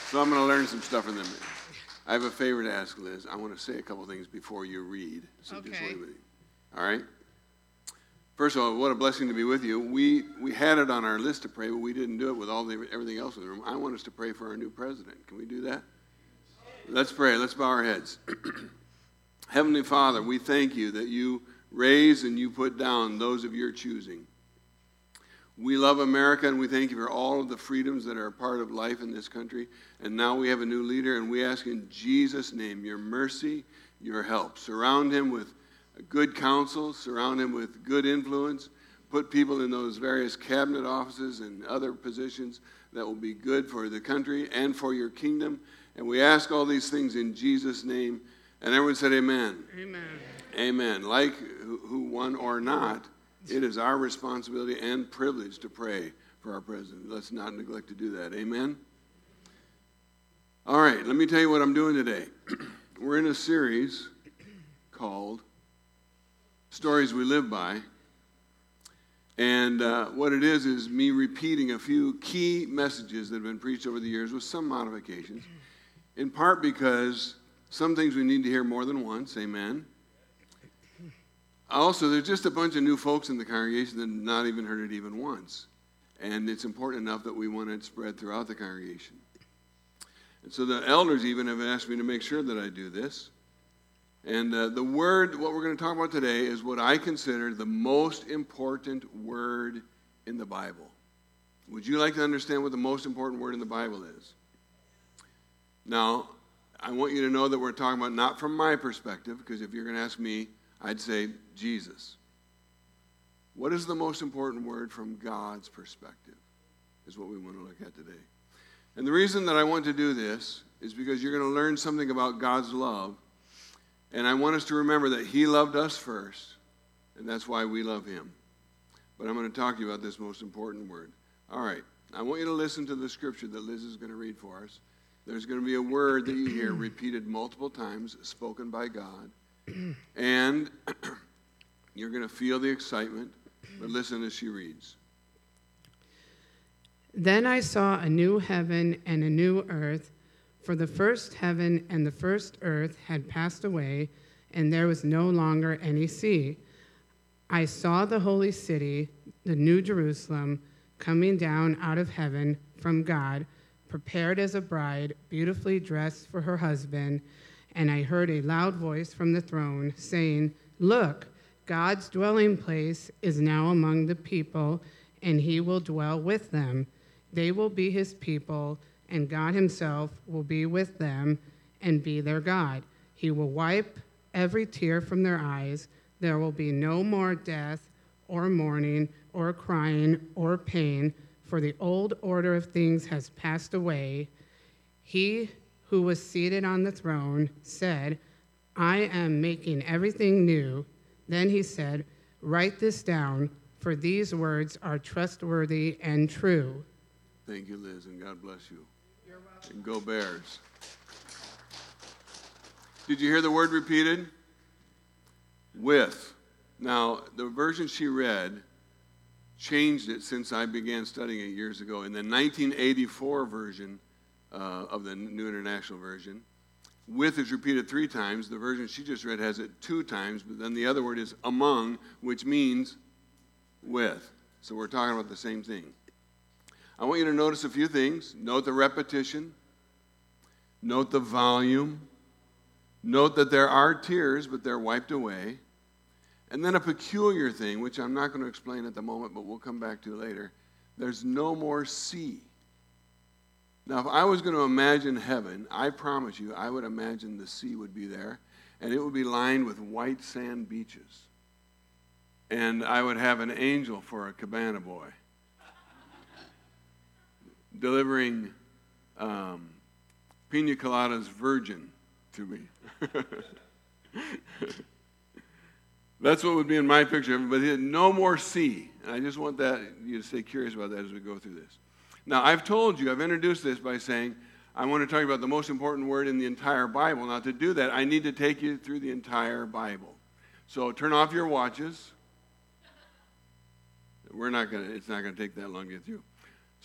So I'm going to learn some stuff from them. I have a favor to ask, Liz. I want to say a couple things before you read. So Okay. Just wait with me. All right? First of all, what a blessing to be with you. We had it on our list to pray, but we didn't do it with everything else in the room. I want us to pray for our new president. Can we do that? Let's pray. Let's bow our heads. Heavenly Father, we thank you that you raise and you put down those of your choosing. We love America, and we thank you for all of the freedoms that are a part of life in this country. And now we have a new leader, and we ask in Jesus' name your mercy, your help. Surround him with good counsel, surround him with good influence, put people in those various cabinet offices and other positions that will be good for the country and for your kingdom. And we ask all these things in Jesus' name. And everyone said amen. Amen. Amen. Like who won or not, it is our responsibility and privilege to pray for our president. Let's not neglect to do that. Amen? All right, let me tell you what I'm doing today. We're in a series called Stories We Live By. And what it is me repeating a few key messages that have been preached over the years with some modifications, in part because some things we need to hear more than once. Amen? Also, there's just a bunch of new folks in the congregation that have not even heard it even once. And it's important enough that we want it spread throughout the congregation. And so the elders even have asked me to make sure that I do this. And the word, what we're going to talk about today, is what I consider the most important word in the Bible. Would you like to understand what the most important word in the Bible is? Now, I want you to know that we're talking about not from my perspective, because if you're going to ask me, I'd say Jesus. What is the most important word from God's perspective is what we want to look at today. And the reason that I want to do this is because you're going to learn something about God's love. And I want us to remember that he loved us first, and that's why we love him. But I'm going to talk to you about this most important word. All right. I want you to listen to the scripture that Liz is going to read for us. There's going to be a word that you hear repeated multiple times, spoken by God. And you're going to feel the excitement, but listen as she reads. Then I saw a new heaven and a new earth, for the first heaven and the first earth had passed away, and there was no longer any sea. I saw the holy city, the new Jerusalem, coming down out of heaven from God, prepared as a bride, beautifully dressed for her husband. And I heard a loud voice from the throne saying, "Look, God's dwelling place is now among the people, and he will dwell with them. They will be his people, and God himself will be with them and be their God. He will wipe every tear from their eyes. There will be no more death or mourning or crying or pain, for the old order of things has passed away." He who was seated on the throne said, "I am making everything new." Then he said, "Write this down, for these words are trustworthy and true." Thank you, Liz, and God bless you. You're welcome. And go Bears. Did you hear the word repeated? With. Now, the version she read changed it since I began studying it years ago. In the 1984 version of the New International Version, with is repeated 3 times. The version she just read has it 2 times, but then the other word is among, which means with. So we're talking about the same thing. I want you to notice a few things. Note the repetition. Note the volume. Note that there are tears, but they're wiped away. And then a peculiar thing, which I'm not going to explain at the moment, but we'll come back to later. There's no more sea. Now, if I was going to imagine heaven, I promise you, I would imagine the sea would be there, and it would be lined with white sand beaches. And I would have an angel for a cabana boy, delivering pina coladas virgin to me. That's what would be in my picture, but no more sea. And I just want you to stay curious about that as we go through this. Now, I've introduced this by saying, I want to talk about the most important word in the entire Bible. Now, to do that, I need to take you through the entire Bible. So turn off your watches. It's not going to take that long to get through.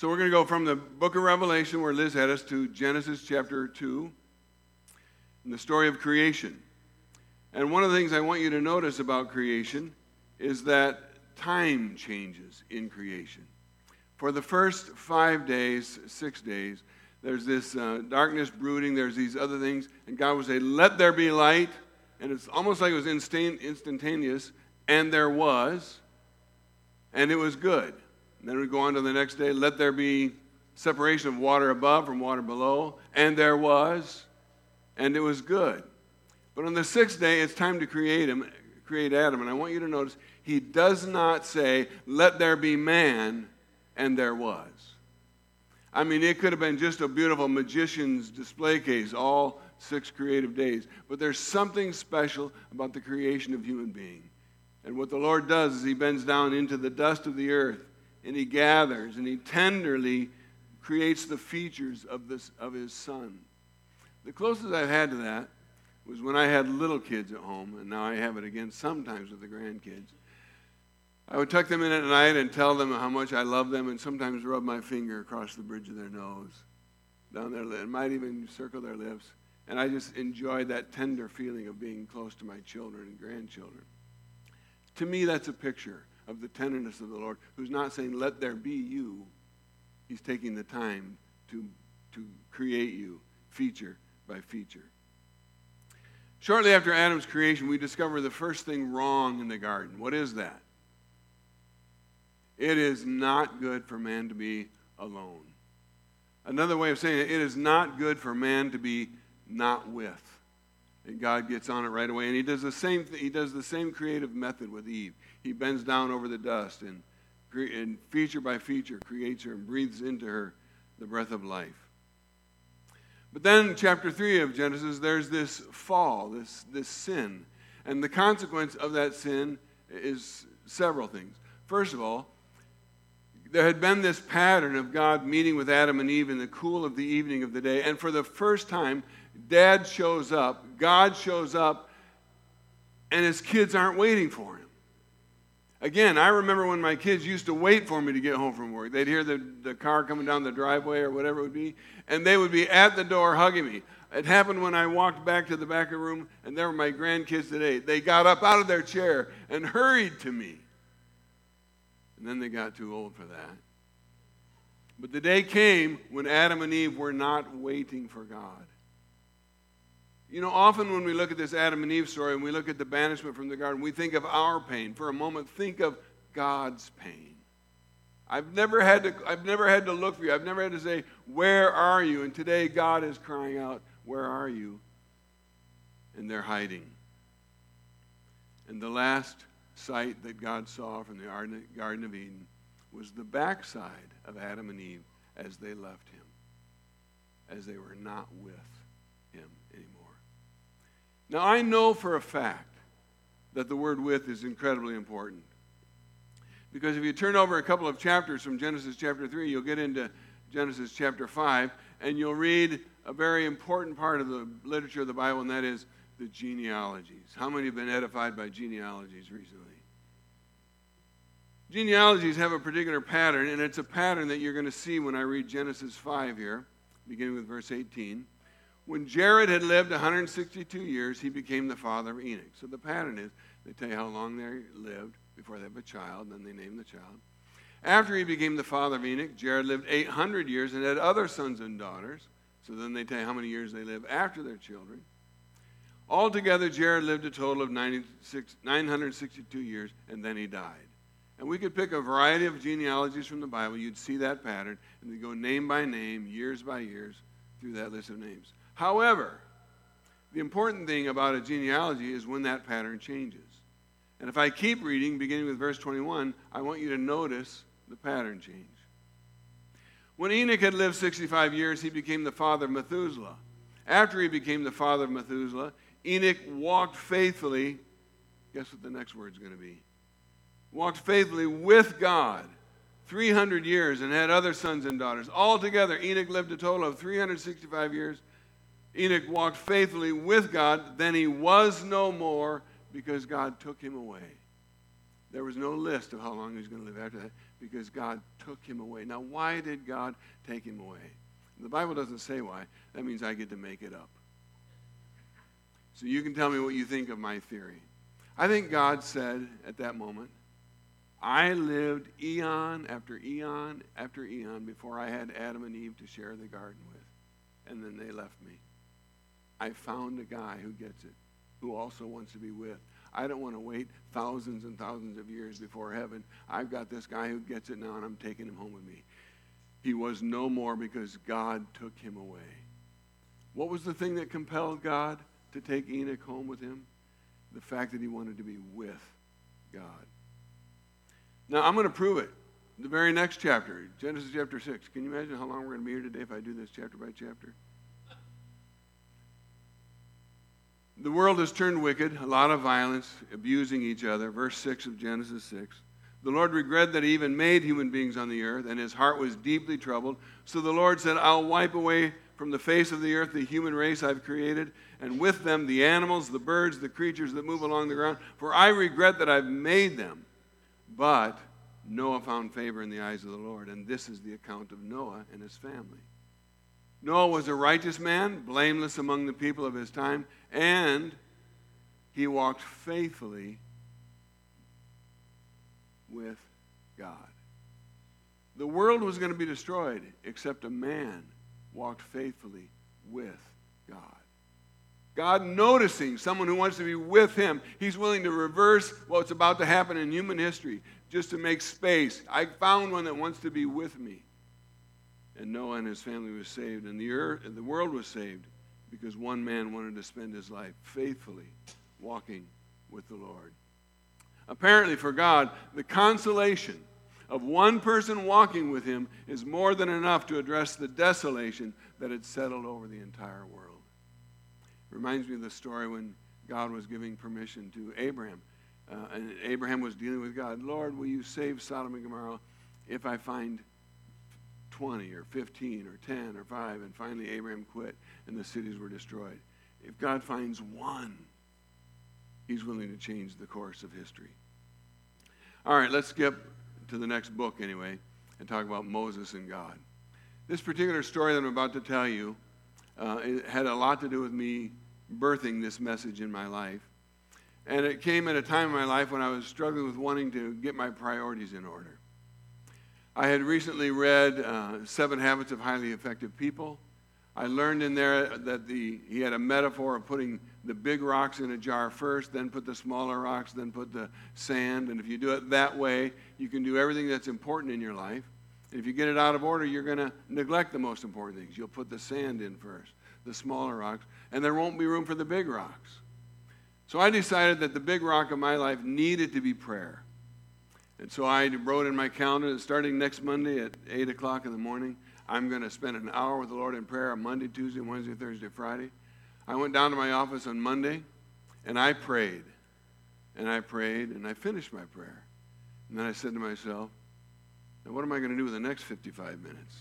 So we're going to go from the book of Revelation, where Liz had us, to Genesis chapter 2, and the story of creation. And one of the things I want you to notice about creation is that time changes in creation. For the first 5 days, 6 days, there's this darkness brooding, there's these other things, and God would say, let there be light, and it's almost like it was instantaneous, and there was, and it was good. And then we go on to the next day, let there be separation of water above from water below, and there was, and it was good. But on the sixth day, it's time to create Adam, and I want you to notice, he does not say, let there be man, and there was. I mean, it could have been just a beautiful magician's display case, all 6 creative days. But there's something special about the creation of human being. And what the Lord does is he bends down into the dust of the earth, and he gathers, and he tenderly creates the features of his son. The closest I've had to that was when I had little kids at home, and now I have it again sometimes with the grandkids. I would tuck them in at night and tell them how much I love them, and sometimes rub my finger across the bridge of their nose, down their lip, and might even circle their lips. And I just enjoyed that tender feeling of being close to my children and grandchildren. To me, that's a picture of the tenderness of the Lord, who's not saying, let there be you. He's taking the time to create you, feature by feature. Shortly after Adam's creation, we discover the first thing wrong in the garden. What is that? It is not good for man to be alone. Another way of saying it is not good for man to be not with. And God gets on it right away. And he does the same creative method with Eve. He bends down over the dust and feature by feature creates her and breathes into her the breath of life. But then in chapter 3 of Genesis, there's this fall, this sin. And the consequence of that sin is several things. First of all, there had been this pattern of God meeting with Adam and Eve in the cool of the evening of the day. And for the first time, Dad shows up, God shows up, and his kids aren't waiting for him. Again, I remember when my kids used to wait for me to get home from work. They'd hear the car coming down the driveway or whatever it would be, and they would be at the door hugging me. It happened when I walked back to the back of the room, and there were my grandkids today. They got up out of their chair and hurried to me. And then they got too old for that. But the day came when Adam and Eve were not waiting for God. You know, often when we look at this Adam and Eve story and we look at the banishment from the garden, we think of our pain. For a moment, think of God's pain. I've never had to look for you. I've never had to say, where are you? And today God is crying out, where are you? And they're hiding. And the last sight that God saw from the Garden of Eden was the backside of Adam and Eve as they left him, as they were not with him anymore. Now, I know for a fact that the word with is incredibly important. Because if you turn over a couple of chapters from Genesis chapter 3, you'll get into Genesis chapter 5, and you'll read a very important part of the literature of the Bible, and that is the genealogies. How many have been edified by genealogies recently? Genealogies have a particular pattern, and it's a pattern that you're going to see when I read Genesis 5 here, beginning with verse 18. When Jared had lived 162 years, he became the father of Enoch. So the pattern is, they tell you how long they lived before they have a child, then they name the child. After he became the father of Enoch, Jared lived 800 years and had other sons and daughters. So then they tell you how many years they lived after their children. Altogether, Jared lived a total of 962 years, and then he died. And we could pick a variety of genealogies from the Bible. You'd see that pattern, and they go name by name, years by years, through that list of names. However, the important thing about a genealogy is when that pattern changes. And if I keep reading, beginning with verse 21, I want you to notice the pattern change. When Enoch had lived 65 years, he became the father of Methuselah. After he became the father of Methuselah, Enoch walked faithfully. Guess what the next word's going to be? Walked faithfully with God 300 years and had other sons and daughters. Altogether, Enoch lived a total of 365 years. Enoch walked faithfully with God. Then he was no more because God took him away. There was no list of how long he was going to live after that because God took him away. Now, why did God take him away? The Bible doesn't say why. That means I get to make it up. So you can tell me what you think of my theory. I think God said at that moment, I lived eon after eon after eon before I had Adam and Eve to share the garden with. And then they left me. I found a guy who gets it, who also wants to be with. I don't want to wait thousands and thousands of years before heaven. I've got this guy who gets it now, and I'm taking him home with me. He was no more because God took him away. What was the thing that compelled God to take Enoch home with him? The fact that he wanted to be with God. Now, I'm going to prove it. The very next chapter, Genesis chapter 6. Can you imagine how long we're going to be here today if I do this chapter by chapter? The world has turned wicked, a lot of violence, abusing each other. Verse 6 of Genesis 6. The Lord regretted that he even made human beings on the earth, and his heart was deeply troubled. So the Lord said, I'll wipe away from the face of the earth the human race I've created, and with them the animals, the birds, the creatures that move along the ground. For I regret that I've made them. But Noah found favor in the eyes of the Lord, and this is the account of Noah and his family. Noah was a righteous man, blameless among the people of his time, and he walked faithfully with God. The world was going to be destroyed, except a man walked faithfully with God. God noticing someone who wants to be with him, he's willing to reverse what's about to happen in human history just to make space. I found one that wants to be with me. And Noah and his family was saved, and the world was saved because one man wanted to spend his life faithfully walking with the Lord. Apparently for God, the consolation of one person walking with him is more than enough to address the desolation that had settled over the entire world. It reminds me of the story when God was giving permission to Abraham. And Abraham was dealing with God. Lord, will you save Sodom and Gomorrah if I find 20 or 15 or 10 or 5? And finally Abraham quit and the cities were destroyed. If God finds one, he's willing to change the course of history. All right, let's skip to the next book anyway and talk about Moses and God. This particular story that I'm about to tell you it had a lot to do with me birthing this message in my life. And it came at a time in my life when I was struggling with wanting to get my priorities in order. I had recently read 7 Habits of Highly Effective People. I learned in there that he had a metaphor of putting the big rocks in a jar first, then put the smaller rocks, then put the sand. And if you do it that way, you can do everything that's important in your life. And if you get it out of order, you're going to neglect the most important things. You'll put the sand in first, the smaller rocks, and there won't be room for the big rocks. So I decided that the big rock of my life needed to be prayer. And so I wrote in my calendar that starting next Monday at 8 o'clock in the morning, I'm going to spend an hour with the Lord in prayer on Monday, Tuesday, Wednesday, Thursday, Friday. I went down to my office on Monday, and I prayed. And I prayed, and I finished my prayer. And then I said to myself, now what am I going to do with the next 55 minutes?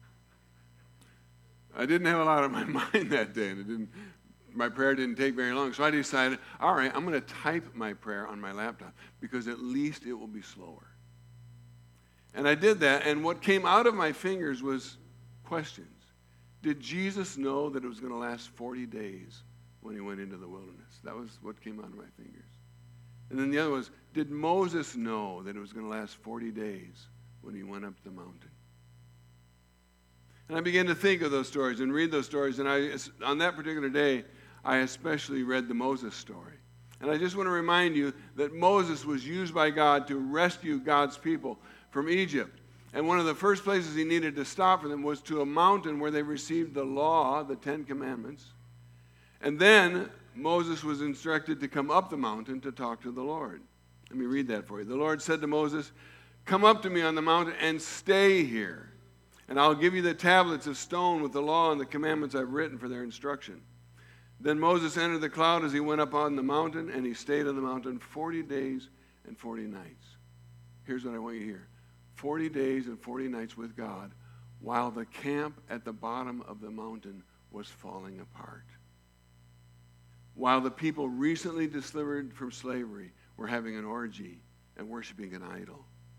I didn't have a lot on my mind that day, and my prayer didn't take very long. So I decided, all right, I'm going to type my prayer on my laptop because at least it will be slower. And I did that, and what came out of my fingers was questions. Did Jesus know that it was going to last 40 days when he went into the wilderness? That was what came out of my fingers. And then the other was, did Moses know that it was going to last 40 days when he went up the mountain? And I began to think of those stories and read those stories, and on that particular day, I especially read the Moses story. And I just want to remind you that Moses was used by God to rescue God's people from Egypt. And one of the first places he needed to stop for them was to a mountain where they received the law, the 10 Commandments. And then Moses was instructed to come up the mountain to talk to the Lord. Let me read that for you. The Lord said to Moses, "Come up to me on the mountain and stay here, and I'll give you the tablets of stone with the law and the commandments I've written for their instruction." Then Moses entered the cloud as he went up on the mountain, and he stayed on the mountain 40 days and 40 nights. Here's what I want you to hear. 40 days and 40 nights with God while the camp at the bottom of the mountain was falling apart. While the people recently delivered from slavery were having an orgy and worshiping an idol.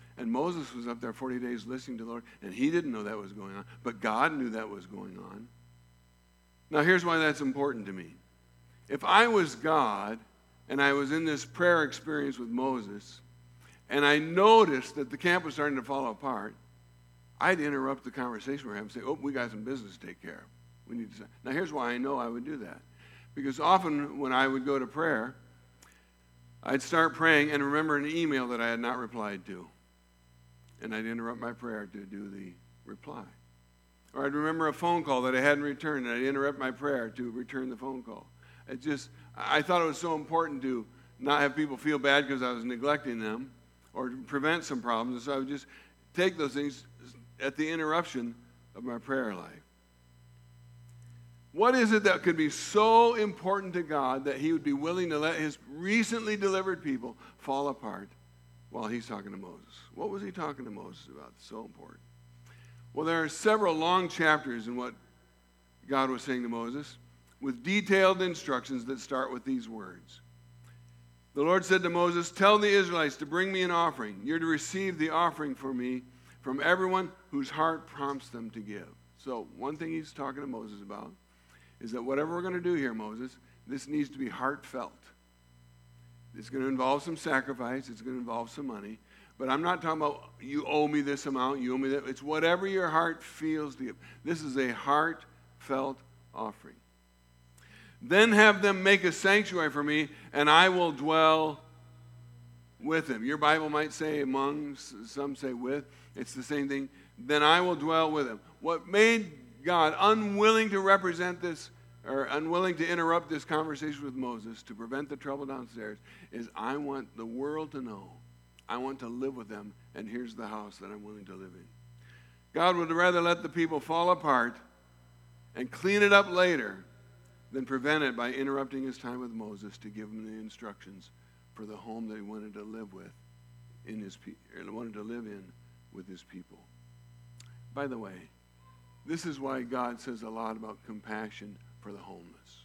And Moses was up there 40 days listening to the Lord, and he didn't know that was going on, but God knew that was going on. Now, here's why that's important to me. If I was God, and I was in this prayer experience with Moses, and I noticed that the camp was starting to fall apart, I'd interrupt the conversation we're having and say, oh, we got some business to take care of. We need to. Now, here's why I know I would do that. Because often when I would go to prayer, I'd start praying and remember an email that I had not replied to. And I'd interrupt my prayer to do the reply. Or I'd remember a phone call that I hadn't returned, and I'd interrupt my prayer to return the phone call. I thought it was so important to not have people feel bad because I was neglecting them or prevent some problems. And so I would just take those things at the interruption of my prayer life. What is it that could be so important to God that he would be willing to let his recently delivered people fall apart while he's talking to Moses? What was he talking to Moses about? It's so important. Well, there are several long chapters in what God was saying to Moses with detailed instructions that start with these words. The Lord said to Moses, tell the Israelites to bring me an offering. You're to receive the offering for me from everyone whose heart prompts them to give. So one thing he's talking to Moses about is that whatever we're going to do here, Moses, this needs to be heartfelt. It's going to involve some sacrifice. It's going to involve some money. But I'm not talking about you owe me this amount, you owe me that. It's whatever your heart feels to give. This is a heartfelt offering. Then have them make a sanctuary for me, and I will dwell with them. Your Bible might say among, some say with. It's the same thing. Then I will dwell with them. What made God unwilling to represent this, or unwilling to interrupt this conversation with Moses to prevent the trouble downstairs, is I want the world to know. I want to live with them, and here's the house that I'm willing to live in. God would rather let the people fall apart and clean it up later than prevent it by interrupting his time with Moses to give him the instructions for the home that he wanted to live with wanted to live in with his people. By the way, this is why God says a lot about compassion for the homeless.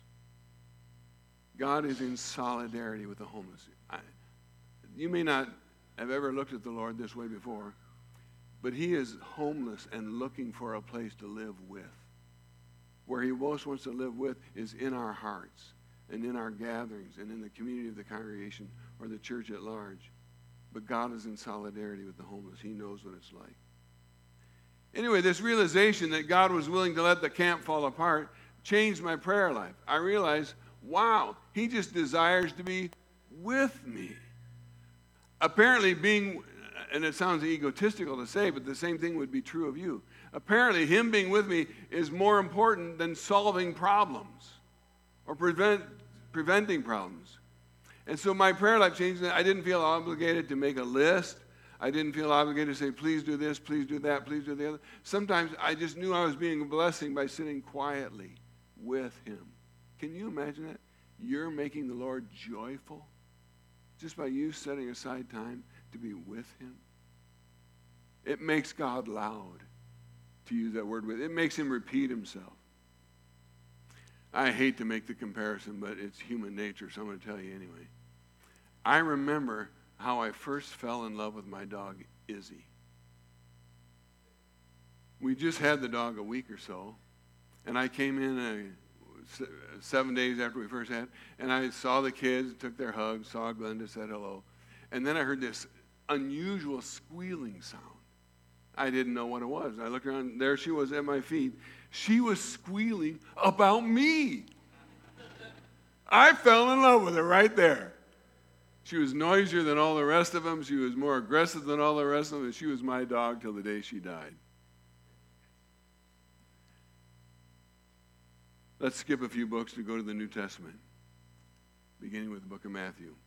God is in solidarity with the homeless. You may not have ever looked at the Lord this way before, but he is homeless and looking for a place to live with. Where he most wants to live with is in our hearts and in our gatherings and in the community of the congregation or the church at large. But God is in solidarity with the homeless. He knows what it's like. Anyway, this realization that God was willing to let the camp fall apart changed my prayer life. I realized, wow, he just desires to be with me. Apparently being, and it sounds egotistical to say, but the same thing would be true of you. Apparently him being with me is more important than solving problems or preventing problems. And so my prayer life changed. I didn't feel obligated to make a list. I didn't feel obligated to say, please do this, please do that, please do the other. Sometimes I just knew I was being a blessing by sitting quietly with him. Can you imagine that? You're making the Lord joyful just by you setting aside time to be with him. It makes God loud, to use that word with. It makes him repeat himself. I hate to make the comparison, but it's human nature, so I'm going to tell you anyway. I remember how I first fell in love with my dog, Izzy. We just had the dog a week or so, and I came in 7 days after we first had, and I saw the kids, took their hugs, saw Glenda, said hello, and then I heard this unusual squealing sound. I didn't know what it was. I looked around, there she was at my feet. She was squealing about me. I fell in love with her right there. She was noisier than all the rest of them. She was more aggressive than all the rest of them. And she was my dog till the day she died. Let's skip a few books to go to the New Testament, beginning with the book of Matthew.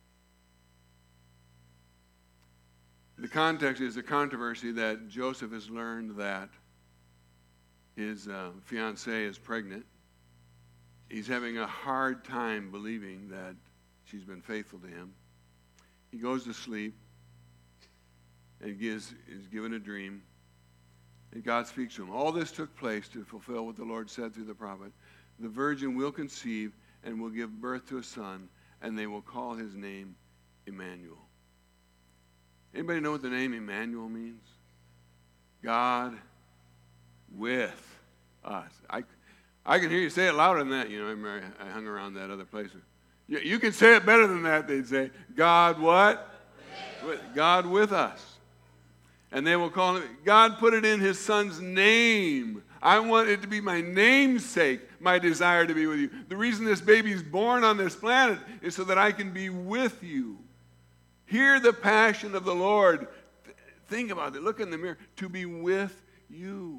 The context is a controversy that Joseph has learned that his fiancée is pregnant. He's having a hard time believing that she's been faithful to him. He goes to sleep and is given a dream, and God speaks to him. All this took place to fulfill what the Lord said through the prophet. The virgin will conceive and will give birth to a son, and they will call his name Emmanuel. Anybody know what the name Emmanuel means? God with us. I can hear you say it louder than that. You know, I remember I hung around that other place. You can say it better than that, they'd say. God what? God with us. And they will call him, God put it in his son's name. I want it to be my namesake, my desire to be with you. The reason this baby's born on this planet is so that I can be with you. Hear the passion of the Lord. Think about it. Look in the mirror. To be with you.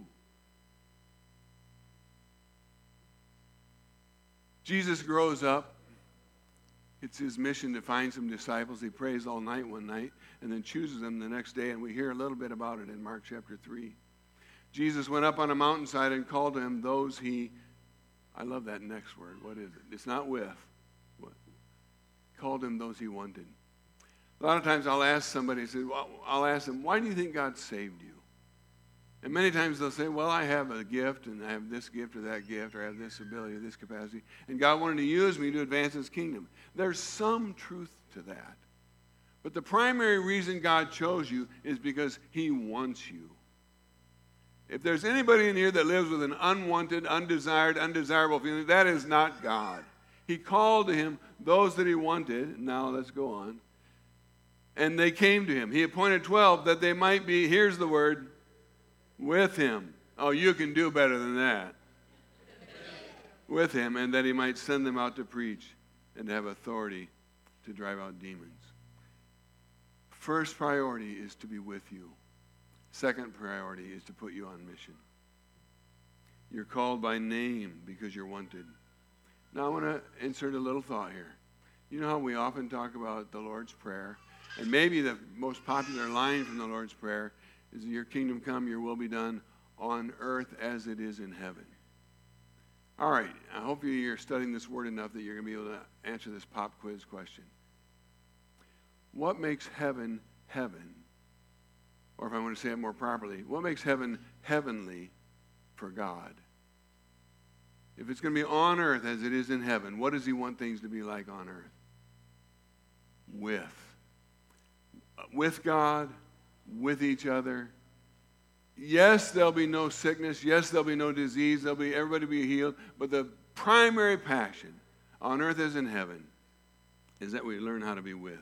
Jesus grows up. It's his mission to find some disciples. He prays all night one night and then chooses them the next day, and we hear a little bit about it in Mark chapter 3. Jesus went up on a mountainside and called to him those he, I love that next word. What is it? It's not with. What? Called him those he wanted. A lot of times I'll ask somebody, I'll ask them, why do you think God saved you? And many times they'll say, well, I have a gift, and I have this gift or that gift, or I have this ability or this capacity, and God wanted to use me to advance his kingdom. There's some truth to that. But the primary reason God chose you is because he wants you. If there's anybody in here that lives with an unwanted, undesired, undesirable feeling, that is not God. He called to him those that he wanted. Now let's go on. And they came to him. He appointed 12 that they might be, here's the word, with him. Oh, you can do better than that. With him, and that he might send them out to preach and to have authority to drive out demons. First priority is to be with you. Second priority is to put you on mission. You're called by name because you're wanted. Now I want to insert a little thought here. You know how we often talk about the Lord's Prayer? And maybe the most popular line from the Lord's Prayer is, your kingdom come, your will be done on earth as it is in heaven. All right, I hope you're studying this word enough that you're going to be able to answer this pop quiz question. What makes heaven heaven? Or if I want to say it more properly, what makes heaven heavenly for God? If it's going to be on earth as it is in heaven, what does he want things to be like on earth? With God, with each other. Yes, there'll be no sickness. Yes, there'll be no disease. Everybody will be healed. But the primary passion on earth as in heaven is that we learn how to be with.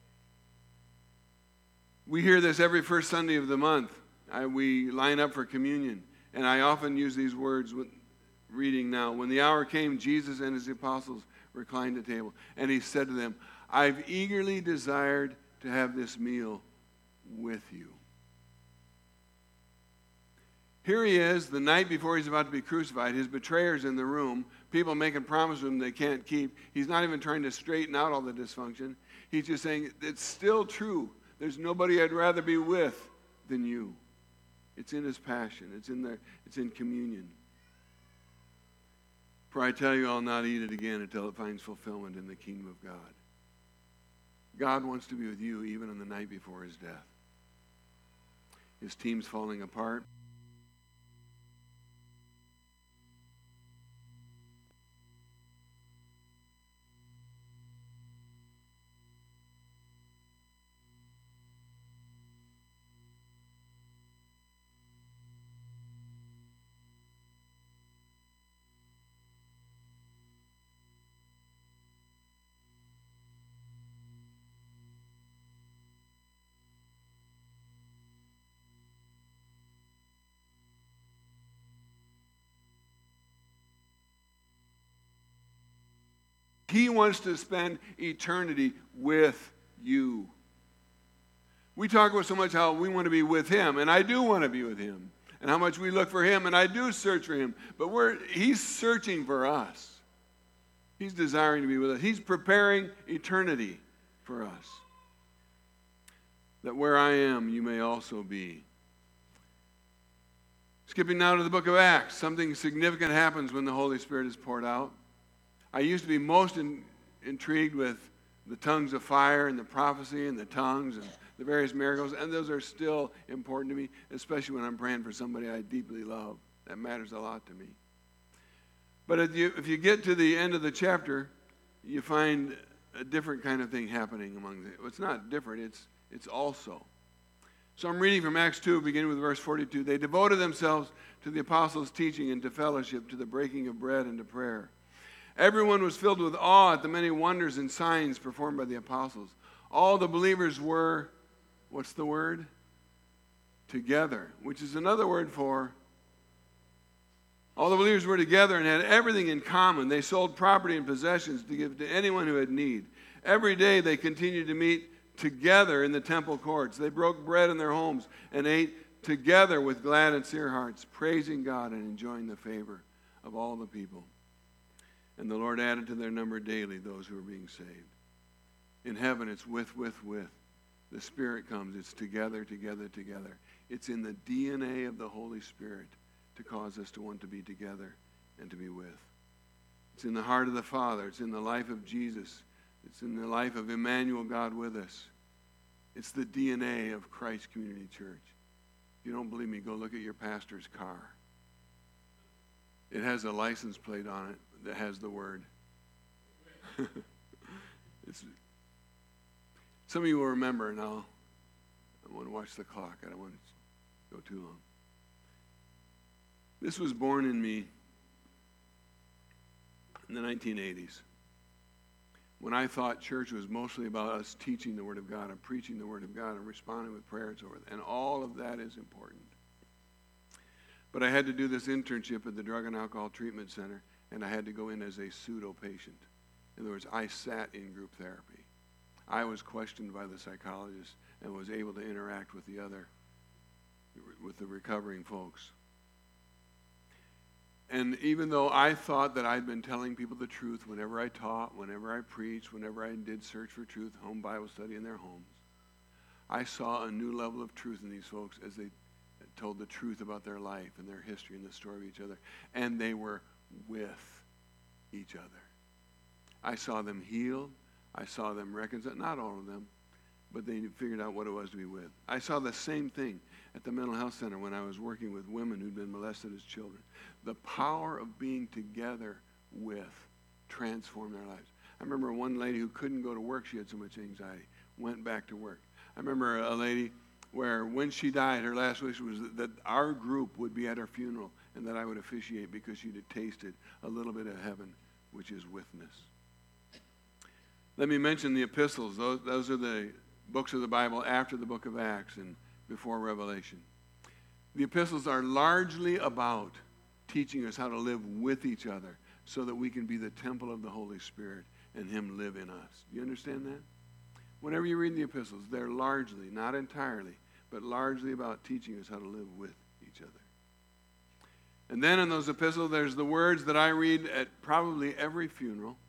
We hear this every first Sunday of the month. We line up for communion. And I often use these words with reading now. When the hour came, Jesus and his apostles reclined at table. And he said to them, I've eagerly desired to have this meal with you. Here he is, the night before he's about to be crucified. His betrayer's in the room. People making promises to him they can't keep. He's not even trying to straighten out all the dysfunction. He's just saying, it's still true. There's nobody I'd rather be with than you. It's in his passion. It's in communion. For I tell you, I'll not eat it again until it finds fulfillment in the kingdom of God. God wants to be with you even on the night before his death. His team's falling apart. He wants to spend eternity with you. We talk about so much how we want to be with him, and I do want to be with him, and how much we look for him, and I do search for him, but he's searching for us. He's desiring to be with us. He's preparing eternity for us. That where I am, you may also be. Skipping now to the book of Acts, something significant happens when the Holy Spirit is poured out. I used to be most intrigued with the tongues of fire and the prophecy and the tongues and the various miracles, and those are still important to me, especially when I'm praying for somebody I deeply love. That matters a lot to me. But if you get to the end of the chapter, you find a different kind of thing happening among them. It's not different, it's also. So I'm reading from Acts 2, beginning with verse 42. They devoted themselves to the apostles' teaching and to fellowship, to the breaking of bread and to prayer. Everyone was filled with awe at the many wonders and signs performed by the apostles. All the believers were, what's the word? Together, which is another word for, all the believers were together and had everything in common. They sold property and possessions to give to anyone who had need. Every day they continued to meet together in the temple courts. They broke bread in their homes and ate together with glad and sincere hearts, praising God and enjoying the favor of all the people. And the Lord added to their number daily those who were being saved. In heaven, it's with. The Spirit comes. It's together. It's in the DNA of the Holy Spirit to cause us to want to be together and to be with. It's in the heart of the Father. It's in the life of Jesus. It's in the life of Emmanuel, God with us. It's the DNA of Christ Community Church. If you don't believe me, go look at your pastor's car. It has a license plate on it that has the word. Some of you will remember, and I want to watch the clock. I don't want to go too long. This was born in me in the 1980s, when I thought church was mostly about us teaching the Word of God and preaching the Word of God and responding with prayers over it. And all of that is important. But I had to do this internship at the Drug and Alcohol Treatment Center, and I had to go in as a pseudo-patient. In other words, I sat in group therapy. I was questioned by the psychologist and was able to interact with the recovering folks. And even though I thought that I'd been telling people the truth whenever I taught, whenever I preached, whenever I did search for truth, home Bible study in their homes, I saw a new level of truth in these folks as they told the truth about their life and their history and the story of each other. And they were with each other. I saw them healed. I saw them reconciled. Not all of them, but they figured out what it was to be with. I saw the same thing at the mental health center when I was working with women who'd been molested as children. The power of being together with transformed their lives. I remember one lady who couldn't go to work. She had so much anxiety. Went back to work. I remember a lady where when she died, her last wish was that our group would be at her funeral and that I would officiate because she'd have tasted a little bit of heaven, which is witness. Let me mention the epistles. Those are the books of the Bible after the book of Acts and before Revelation. The epistles are largely about teaching us how to live with each other so that we can be the temple of the Holy Spirit and Him live in us. Do you understand that? Whenever you read the epistles, they're largely, not entirely, but largely about teaching us how to live with each other. And then in those epistles, there's the words that I read at probably every funeral.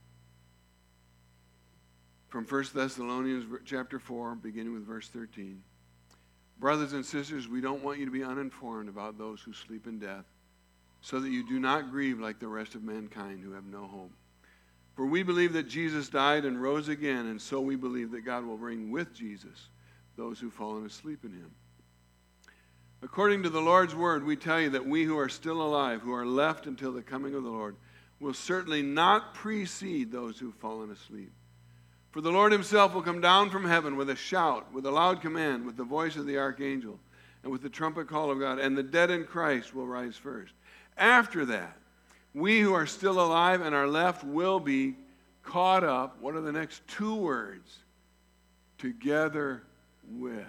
From 1 Thessalonians chapter 4, beginning with verse 13. Brothers and sisters, we don't want you to be uninformed about those who sleep in death, so that you do not grieve like the rest of mankind who have no hope. For we believe that Jesus died and rose again, and so we believe that God will bring with Jesus those who've fallen asleep in Him. According to the Lord's word, we tell you that we who are still alive, who are left until the coming of the Lord, will certainly not precede those who've fallen asleep. For the Lord Himself will come down from heaven with a shout, with a loud command, with the voice of the archangel, and with the trumpet call of God, and the dead in Christ will rise first. After that, we who are still alive and are left will be caught up. What are the next two words? Together with.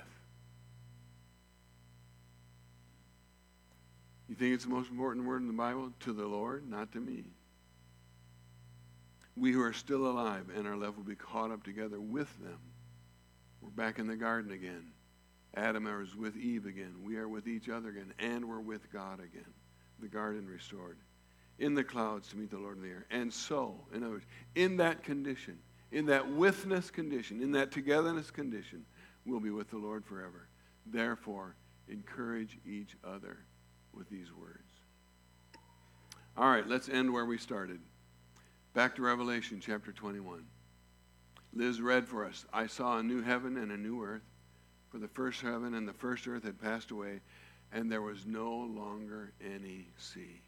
You think it's the most important word in the Bible? To the Lord, not to me. We who are still alive and are left will be caught up together with them. We're back in the garden again. Adam is with Eve again. We are with each other again. And we're with God again. The garden restored. In the clouds to meet the Lord in the air. And so, in other words, in that condition, in that withness condition, in that togetherness condition, we'll be with the Lord forever. Therefore, encourage each other with these words. All right, let's end where we started. Back to Revelation chapter 21. Liz read for us, I saw a new heaven and a new earth, for the first heaven and the first earth had passed away, and there was no longer any sea.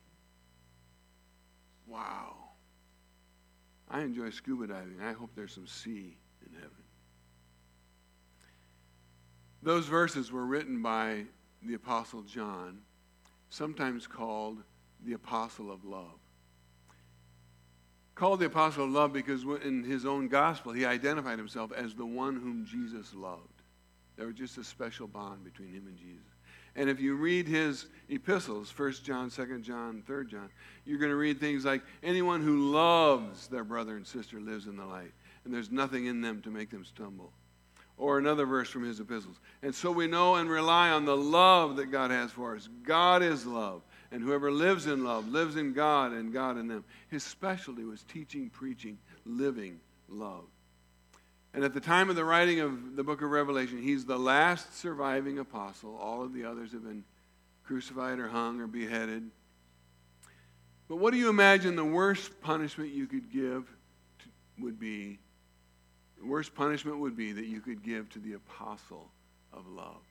Wow. I enjoy scuba diving. I hope there's some sea in heaven. Those verses were written by the Apostle John, sometimes called the Apostle of Love. Called the Apostle of Love because in his own gospel, he identified himself as the one whom Jesus loved. There was just a special bond between him and Jesus. And if you read his epistles, 1 John, 2 John, 3 John, you're going to read things like, anyone who loves their brother and sister lives in the light, and there's nothing in them to make them stumble. Or another verse from his epistles. And so we know and rely on the love that God has for us. God is love. And whoever lives in love lives in God and God in them. His specialty was teaching, preaching, living love. And at the time of the writing of the book of Revelation, he's the last surviving apostle. All of the others have been crucified or hung or beheaded. But what do you imagine the worst punishment you could give would be? The worst punishment would be that you could give to the apostle of love.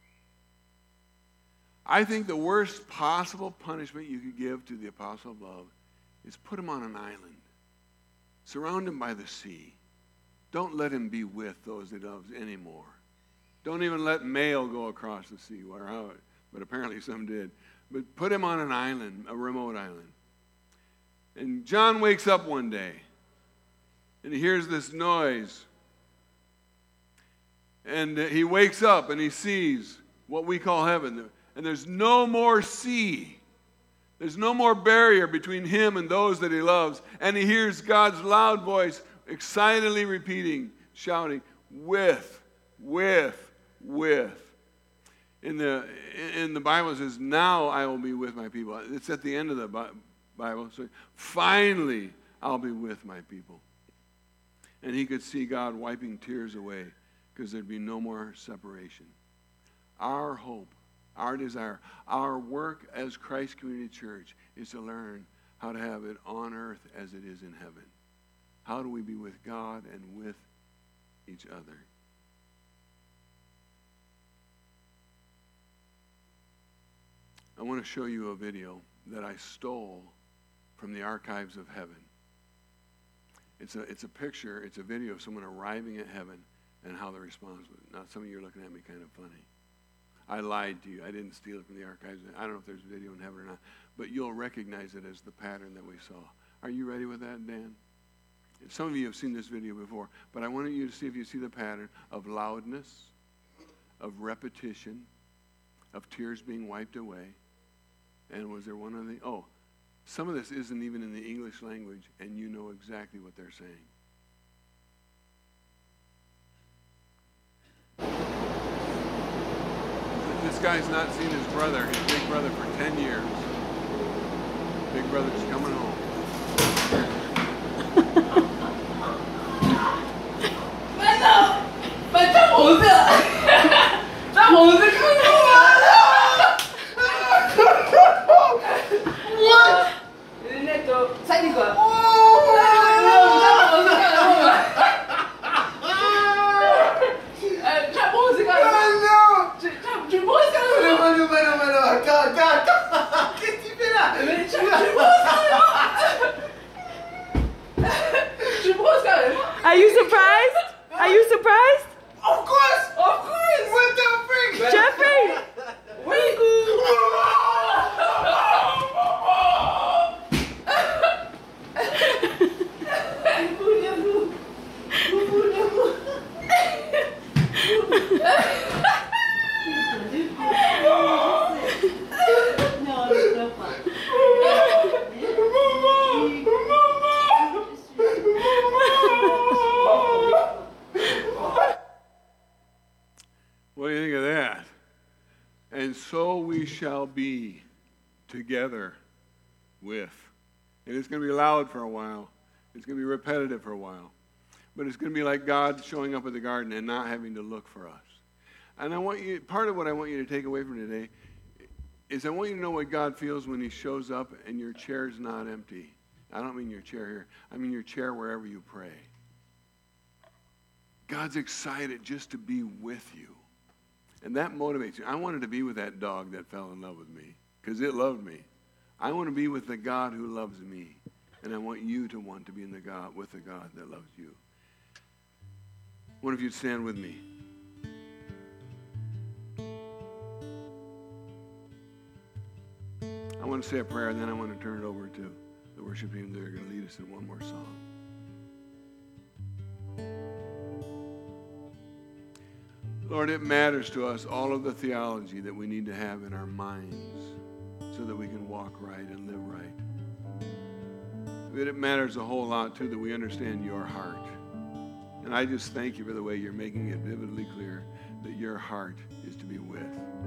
I think the worst possible punishment you could give to the apostle of love is put him on an island. Surround him by the sea. Don't let him be with those that he loves anymore. Don't even let mail go across the sea, but apparently some did. But put him on an island, a remote island. And John wakes up one day, and he hears this noise. And he wakes up, and he sees what we call heaven. And there's no more sea. There's no more barrier between him and those that he loves. And he hears God's loud voice excitedly repeating, shouting, with. In the Bible it says, now I will be with my people. It's at the end of the Bible. So finally, I'll be with my people. And he could see God wiping tears away because there'd be no more separation. Our hope, our desire, our work as Christ Community Church is to learn how to have it on earth as it is in heaven. How do we be with God and with each other? I want to show you a video that I stole from the archives of heaven. It's a picture, it's a video of someone arriving at heaven and how the response was. Now, some of you are looking at me kind of funny. I lied to you. I didn't steal it from the archives. I don't know if there's a video in heaven or not, but you'll recognize it as the pattern that we saw. Are you ready with that, Dan? Some of you have seen this video before, but I wanted you to see if you see the pattern of loudness, of repetition, of tears being wiped away. And was there one other thing? Oh, some of this isn't even in the English language, and you know exactly what they're saying. This guy's not seen his brother, his big brother, for 10 years. Big brother's coming home. Are you surprised? Are you surprised? Of course! Of course! What the freak? Jeffrey! What do you think of that? And so we shall be together with. And it's going to be loud for a while. It's going to be repetitive for a while. But it's going to be like God showing up at the garden and not having to look for us. And part of what I want you to take away from today is I want you to know what God feels when he shows up and your chair's not empty. I don't mean your chair here. I mean your chair wherever you pray. God's excited just to be with you. And that motivates you. I wanted to be with that dog that fell in love with me because it loved me. I want to be with the God who loves me. And I want you to want to be with the God that loves you. I wonder if you'd stand with me. want to say a prayer, and then I want to turn it over to the worship team. They're going to lead us in one more song. Lord, it matters to us all of the theology that we need to have in our minds so that we can walk right and live right. But it matters a whole lot, too, that we understand your heart. And I just thank you for the way you're making it vividly clear that your heart is to be with.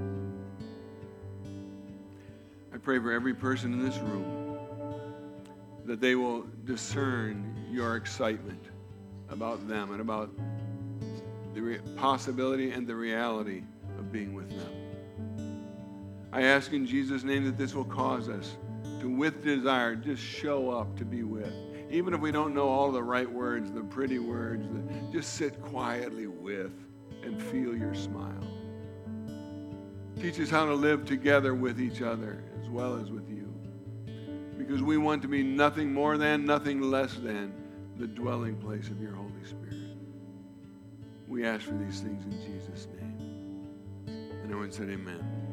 I pray for every person in this room that they will discern your excitement about them and about the possibility and the reality of being with them. I ask in Jesus' name that this will cause us to, with desire, just show up to be with. Even if we don't know all the right words, the pretty words, just sit quietly with and feel your smile. Teach us how to live together with each other as well as with you. Because we want to be nothing more than, nothing less than the dwelling place of your Holy Spirit. We ask for these things in Jesus' name. And everyone said amen.